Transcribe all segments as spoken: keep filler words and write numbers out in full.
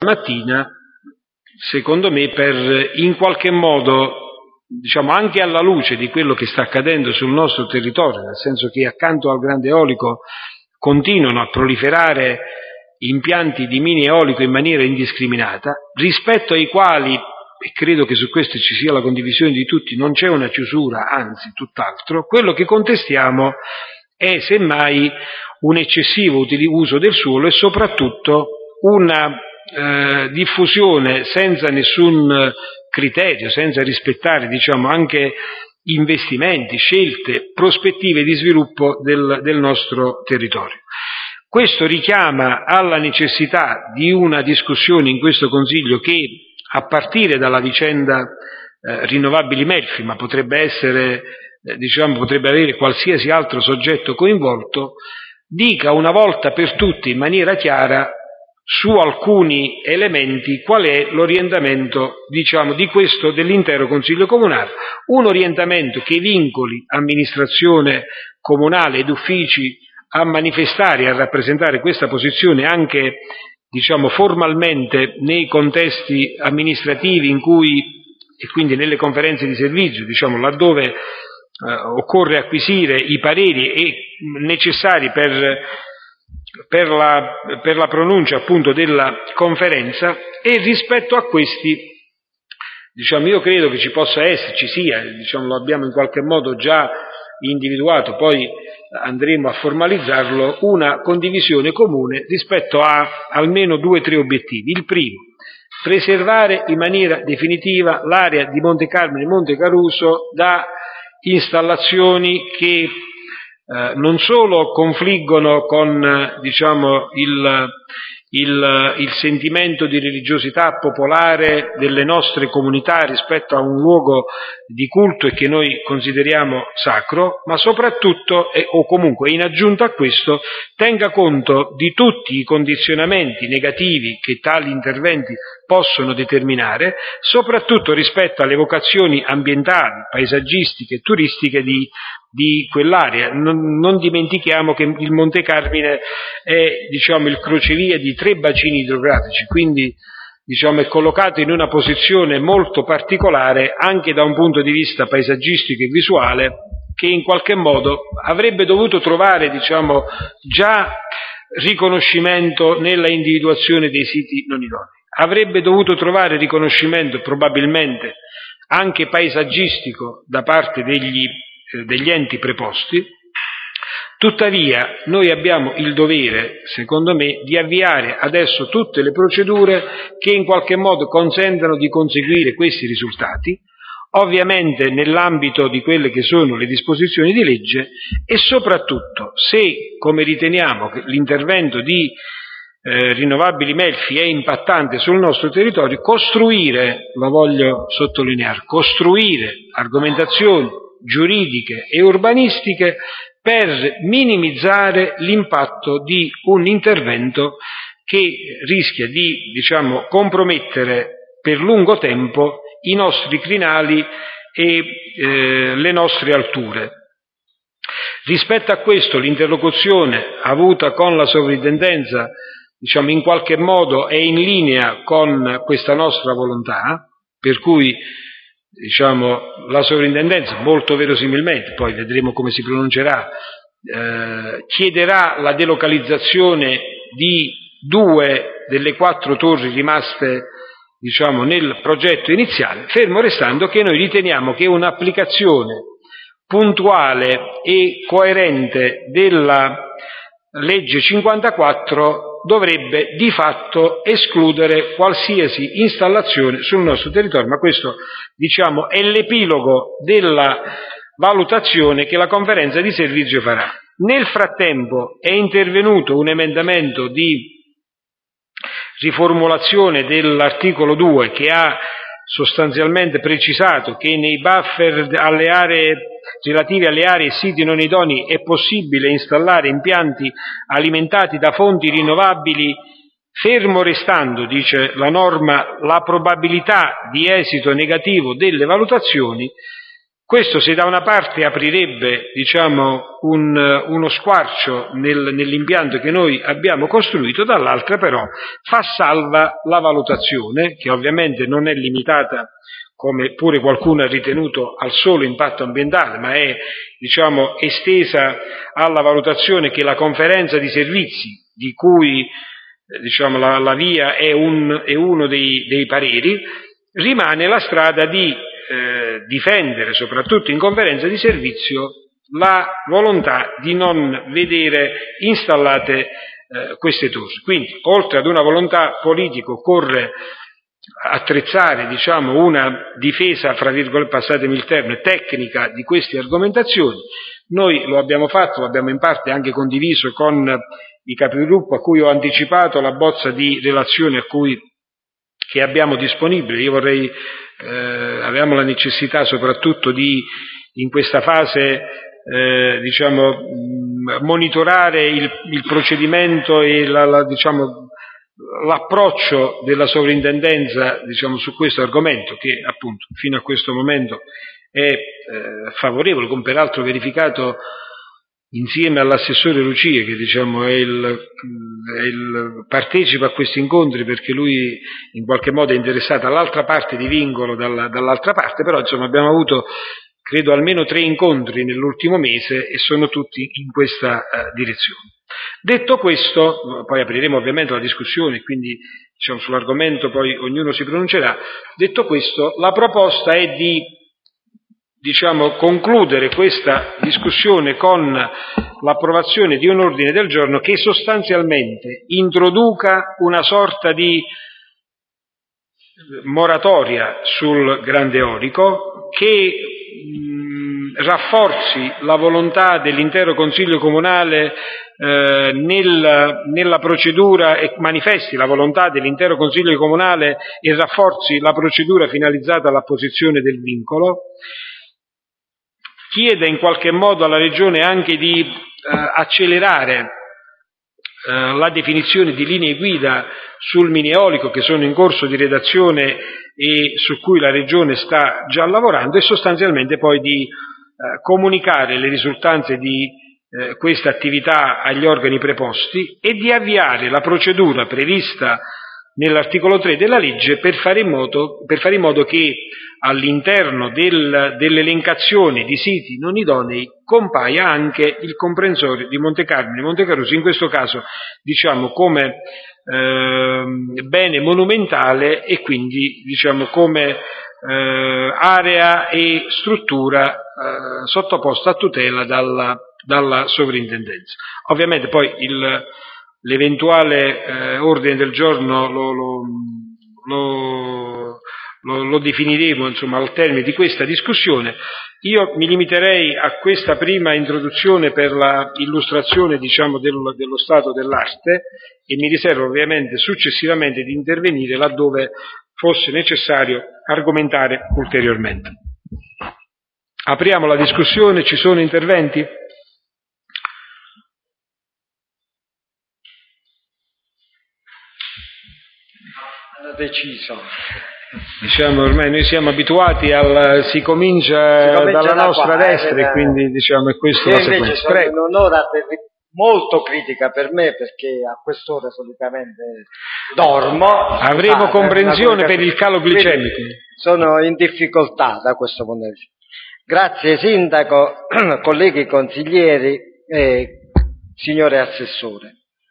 mattina, secondo me, per in qualche modo, diciamo, anche alla luce di quello che sta accadendo sul nostro territorio, nel senso che accanto al grande eolico continuano a proliferare impianti di mini eolico in maniera indiscriminata, rispetto ai quali, e credo che su questo ci sia la condivisione di tutti, non c'è una chiusura, anzi tutt'altro. Quello che contestiamo è semmai un eccessivo uso del suolo e soprattutto una eh, diffusione senza nessun criterio, senza rispettare, diciamo, anche investimenti, scelte, prospettive di sviluppo del, del nostro territorio. Questo richiama alla necessità di una discussione in questo Consiglio che, a partire dalla vicenda eh, rinnovabili Melfi, ma potrebbe essere, eh, diciamo, potrebbe avere qualsiasi altro soggetto coinvolto, dica una volta per tutte in maniera chiara su alcuni elementi qual è l'orientamento, diciamo, di questo, dell'intero Consiglio Comunale, un orientamento che vincoli amministrazione comunale ed uffici a manifestare e a rappresentare questa posizione anche, diciamo, formalmente nei contesti amministrativi in cui, e quindi nelle conferenze di servizio, diciamo, laddove eh, occorre acquisire i pareri e necessari per, per, la, per la pronuncia appunto della conferenza. E rispetto a questi, diciamo, io credo che ci possa essere, ci sia, diciamo, lo abbiamo in qualche modo già individuato, poi andremo a formalizzarlo, una condivisione comune rispetto a almeno due o tre obiettivi. Il primo, preservare in maniera definitiva l'area di Monte Carmine e Monte Caruso da installazioni che eh, non solo confliggono con, diciamo, il, il, il sentimento di religiosità popolare delle nostre comunità rispetto a un luogo di culto e che noi consideriamo sacro, ma soprattutto, e, o comunque in aggiunta a questo, tenga conto di tutti i condizionamenti negativi che tali interventi possono determinare, soprattutto rispetto alle vocazioni ambientali, paesaggistiche e turistiche di, di quell'area. Non, non dimentichiamo che il Monte Carmine è, diciamo, il crocevia di tre bacini idrografici, quindi, diciamo, è collocato in una posizione molto particolare anche da un punto di vista paesaggistico e visuale, che in qualche modo avrebbe dovuto trovare, diciamo, già riconoscimento nella individuazione dei siti non idonei. Avrebbe dovuto trovare riconoscimento probabilmente anche paesaggistico da parte degli, eh, degli enti preposti. Tuttavia noi abbiamo il dovere, secondo me, di avviare adesso tutte le procedure che in qualche modo consentano di conseguire questi risultati, ovviamente nell'ambito di quelle che sono le disposizioni di legge, e soprattutto, se, come riteniamo, che l'intervento di eh, rinnovabili Melfi è impattante sul nostro territorio, costruire, lo voglio sottolineare, costruire argomentazioni giuridiche e urbanistiche per minimizzare l'impatto di un intervento che rischia di, diciamo, compromettere per lungo tempo i nostri crinali e eh, le nostre alture. Rispetto a questo, l'interlocuzione avuta con la sovrintendenza, diciamo, in qualche modo è in linea con questa nostra volontà, per cui, diciamo, la sovrintendenza molto verosimilmente, poi vedremo come si pronuncerà, eh, chiederà la delocalizzazione di due delle quattro torri rimaste, diciamo, nel progetto iniziale, fermo restando che noi riteniamo che un'applicazione puntuale e coerente della legge cinquantaquattro dovrebbe di fatto escludere qualsiasi installazione sul nostro territorio, ma questo, diciamo, è l'epilogo della valutazione che la conferenza di servizio farà. Nel frattempo è intervenuto un emendamento di riformulazione dell'articolo due che ha sostanzialmente precisato che nei buffer alle aree relative alle aree e siti non idonei è possibile installare impianti alimentati da fonti rinnovabili, fermo restando, dice la norma, la probabilità di esito negativo delle valutazioni. Questo, se da una parte aprirebbe, diciamo, un, uno squarcio nel, nell'impianto che noi abbiamo costruito, dall'altra però fa salva la valutazione, che ovviamente non è limitata, come pure qualcuno ha ritenuto, al solo impatto ambientale, ma è, diciamo, estesa alla valutazione che la conferenza di servizi, di cui eh, diciamo, la, la VIA è, un, è uno dei, dei pareri, rimane la strada di eh, difendere, soprattutto in conferenza di servizio, la volontà di non vedere installate eh, queste torri. Quindi, oltre ad una volontà politica, occorre attrezzare, diciamo, una difesa, fra virgolette, passatemi il termine, tecnica di queste argomentazioni. Noi lo abbiamo fatto, lo abbiamo in parte anche condiviso con i capigruppo, a cui ho anticipato la bozza di relazione a cui, che abbiamo disponibile. Io vorrei, eh, avevamo la necessità soprattutto di, in questa fase, eh, diciamo, monitorare il, il procedimento e la, la, diciamo, l'approccio della sovrintendenza, diciamo, su questo argomento, che appunto fino a questo momento è eh, favorevole, come peraltro verificato insieme all'assessore Lucia, che diciamo è il, è il partecipa a questi incontri perché lui in qualche modo è interessato all'altra parte di Vincolo, dalla, dall'altra parte, però insomma abbiamo avuto credo almeno tre incontri nell'ultimo mese e sono tutti in questa uh, direzione. Detto questo, poi apriremo ovviamente la discussione, quindi diciamo, sull'argomento poi ognuno si pronuncerà. Detto questo, la proposta è di, diciamo, concludere questa discussione con l'approvazione di un ordine del giorno che sostanzialmente introduca una sorta di moratoria sul grande eolico, che mh, rafforzi la volontà dell'intero Consiglio Comunale eh, nel, nella procedura e manifesti la volontà dell'intero Consiglio Comunale e rafforzi la procedura finalizzata all'apposizione del vincolo. Chiede in qualche modo alla Regione anche di eh, accelerare eh, la definizione di linee guida sul mini eolico che sono in corso di redazione e su cui la Regione sta già lavorando, e sostanzialmente poi di eh, comunicare le risultanze di eh, questa attività agli organi preposti e di avviare la procedura prevista nell'articolo tre della legge per fare in modo, per fare in modo che all'interno del, dell'elencazione di siti non idonei compaia anche il comprensorio di Montecarmine e Montecarusi, in questo caso diciamo come eh, bene monumentale e quindi diciamo come eh, area e struttura eh, sottoposta a tutela dalla, dalla sovrintendenza. Ovviamente poi il l'eventuale eh, ordine del giorno lo, lo, lo, lo, lo definiremo insomma al termine di questa discussione. Io mi limiterei a questa prima introduzione per la illustrazione diciamo dello, dello stato dell'arte e mi riservo ovviamente successivamente di intervenire laddove fosse necessario argomentare ulteriormente. Apriamo la discussione, ci sono interventi? Deciso. Diciamo ormai noi siamo abituati al si comincia, si comincia dalla da nostra qua, destra eh, e quindi diciamo è questo la sequenza. Invece sono in un'ora molto critica per me perché a quest'ora solitamente dormo. Avremo ah, comprensione per il calo glicemico. Sono in difficoltà da questo punto di vista. Grazie Sindaco, colleghi consiglieri e signore Assessore.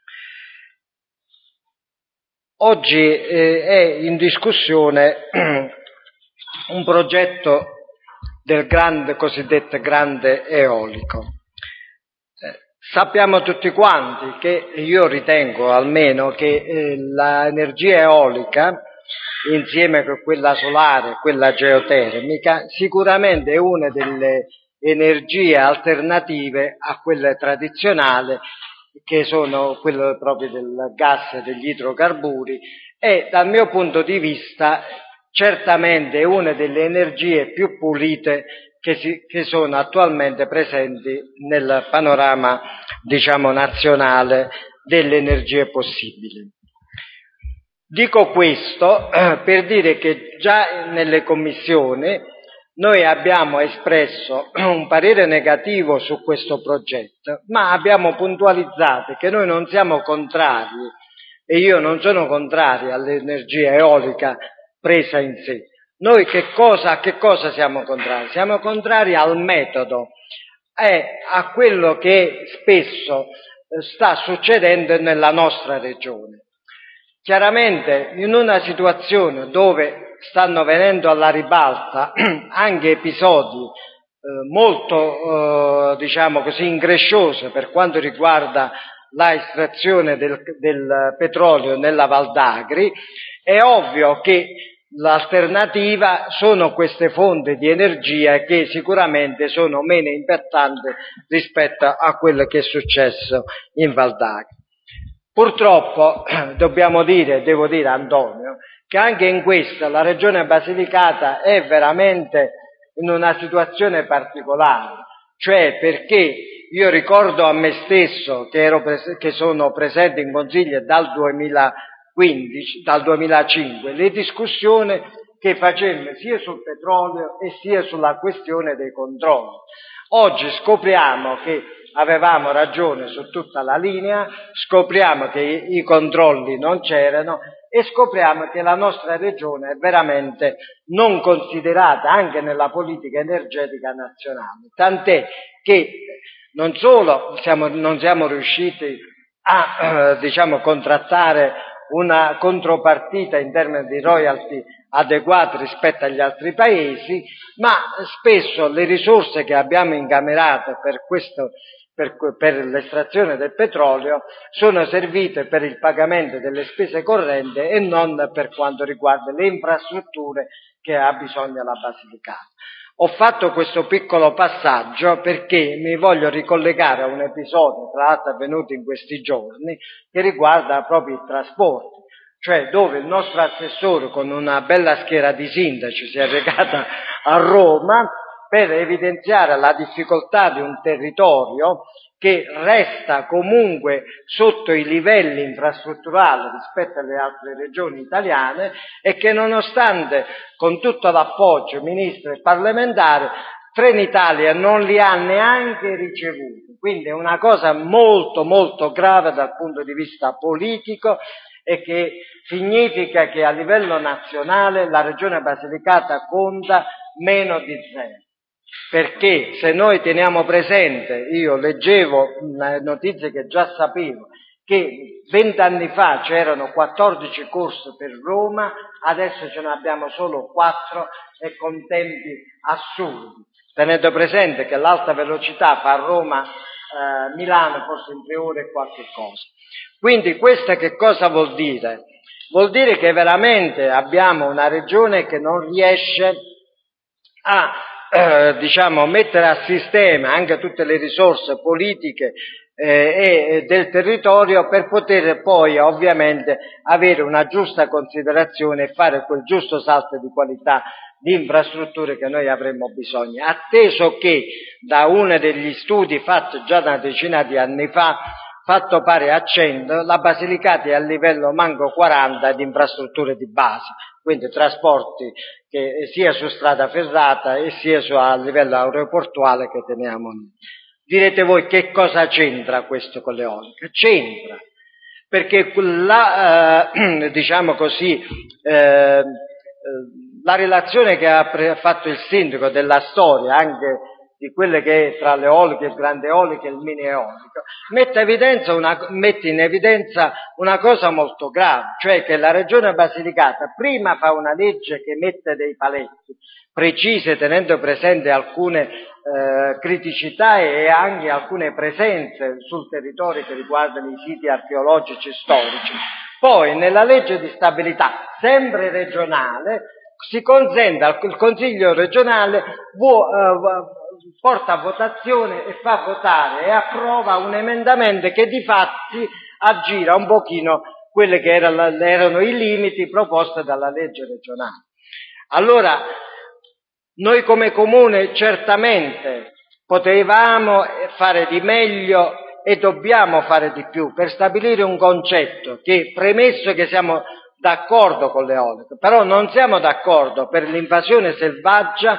Oggi eh, è in discussione un progetto del grande, cosiddetto grande eolico. Eh, sappiamo tutti quanti che, io ritengo almeno, che eh, l'energia eolica, insieme con quella solare, quella geotermica, sicuramente è una delle energie alternative a quelle tradizionali, che sono quello proprio del gas e degli idrocarburi, e dal mio punto di vista certamente è una delle energie più pulite che, si, che sono attualmente presenti nel panorama, diciamo, nazionale delle energie possibili. Dico questo eh, per dire che già nelle commissioni noi abbiamo espresso un parere negativo su questo progetto, ma abbiamo puntualizzato che noi non siamo contrari, e io non sono contrario all'energia eolica presa in sé. Noi che cosa, a che cosa siamo contrari? Siamo contrari al metodo e a quello che spesso sta succedendo nella nostra regione. Chiaramente in una situazione dove stanno venendo alla ribalta anche episodi eh, molto, eh, diciamo così, incresciosi per quanto riguarda la estrazione del, del petrolio nella Val d'Agri, è ovvio che l'alternativa sono queste fonti di energia che sicuramente sono meno impattanti rispetto a quello che è successo in Val d'Agri. Purtroppo dobbiamo dire, devo dire Antonio, che anche in questo la Regione Basilicata è veramente in una situazione particolare, cioè perché io ricordo a me stesso che, ero pres- che sono presente in Consiglio dal duemilaquindici, dal duemilacinque, le discussioni che facemmo sia sul petrolio e sia sulla questione dei controlli. Oggi scopriamo che avevamo ragione su tutta la linea, scopriamo che i, i controlli non c'erano e scopriamo che la nostra regione è veramente non considerata anche nella politica energetica nazionale, tant'è che non solo siamo, non siamo riusciti a eh, diciamo contrattare una contropartita in termini di royalty adeguati rispetto agli altri paesi, ma spesso le risorse che abbiamo incamerato per questo Per, per l'estrazione del petrolio sono servite per il pagamento delle spese correnti e non per quanto riguarda le infrastrutture che ha bisogno la Basilicata. Ho fatto questo piccolo passaggio perché mi voglio ricollegare a un episodio, tra l'altro avvenuto in questi giorni, che riguarda proprio i trasporti, cioè dove il nostro assessore con una bella schiera di sindaci si è recata a Roma per evidenziare la difficoltà di un territorio che resta comunque sotto i livelli infrastrutturali rispetto alle altre regioni italiane e che nonostante con tutto l'appoggio ministro e parlamentare Trenitalia non li ha neanche ricevuti. Quindi è una cosa molto molto grave dal punto di vista politico e che significa che a livello nazionale la regione Basilicata conta meno di zero. Perché se noi teniamo presente, io leggevo una notizia che già sapevo, che vent'anni fa c'erano quattordici corse per Roma, adesso ce ne abbiamo solo quattro e con tempi assurdi. Tenete presente che l'alta velocità fa Roma-Milano eh, forse in tre ore e qualche cosa. Quindi questo che cosa vuol dire? Vuol dire che veramente abbiamo una regione che non riesce a Eh, diciamo mettere a sistema anche tutte le risorse politiche eh, e del territorio per poter poi ovviamente avere una giusta considerazione e fare quel giusto salto di qualità di infrastrutture che noi avremmo bisogno, atteso che da uno degli studi fatti già una decina di anni fa, fatto pari a cento, la Basilicata è a livello manco quaranta di infrastrutture di base, quindi trasporti che sia su strada ferrata e sia su, a livello aeroportuale che teniamo noi. Direte voi che cosa c'entra questo con l'eolica? C'entra, perché la, eh, diciamo così, eh, la relazione che ha pre- fatto il sindaco della storia, anche di quelle che è tra l'eolico, il grande eolico e il mini eolico, mette, evidenza una, mette in evidenza una cosa molto grave, cioè che la regione Basilicata prima fa una legge che mette dei paletti precise tenendo presente alcune eh, criticità e anche alcune presenze sul territorio che riguardano i siti archeologici storici. Poi nella legge di stabilità, sempre regionale, si consente al Consiglio regionale vo, eh, porta a votazione e fa votare e approva un emendamento che di fatti aggira un pochino quelli che erano, erano i limiti proposti dalla legge regionale. Allora, noi come Comune certamente potevamo fare di meglio e dobbiamo fare di più per stabilire un concetto che, premesso che siamo d'accordo con l'eolico, però non siamo d'accordo per l'invasione selvaggia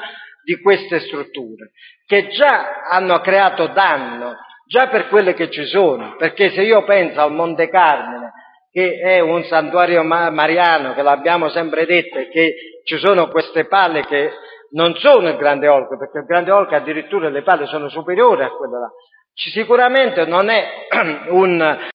di queste strutture, che già hanno creato danno, già per quelle che ci sono, perché se io penso al Monte Carmine, che è un santuario mariano, che l'abbiamo sempre detto, e che ci sono queste pale che non sono il Grande Olco, perché il Grande Olco addirittura le pale sono superiori a quelle là. Sicuramente non è un